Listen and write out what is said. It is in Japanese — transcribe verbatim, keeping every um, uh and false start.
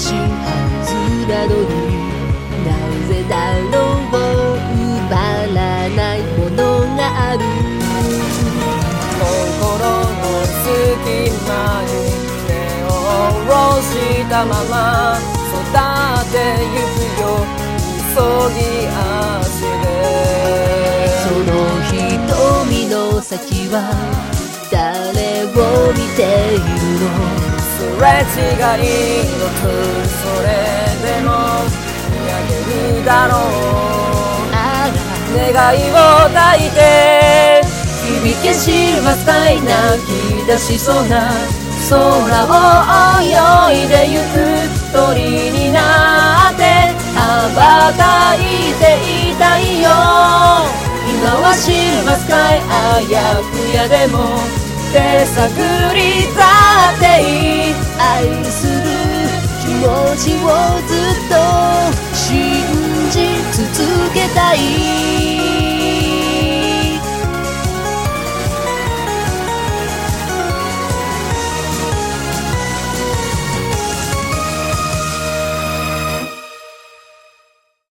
しいはずなのに、なぜだろう、埋まらないものがある。 心の隙間に手を下ろしたまま育ってゆくよ、急ぎ足で。 その瞳の先は誰を見ているの。 すれ違いのくそれでも見上げるだろう。 あ願いを抱いて響けシルバースカイ、泣き出しそうな空を泳いでゆく鳥になって羽ばたいていたいよ。今はシルバースカイ、あやふやでも手探りだっていい。愛する気持ちをずっと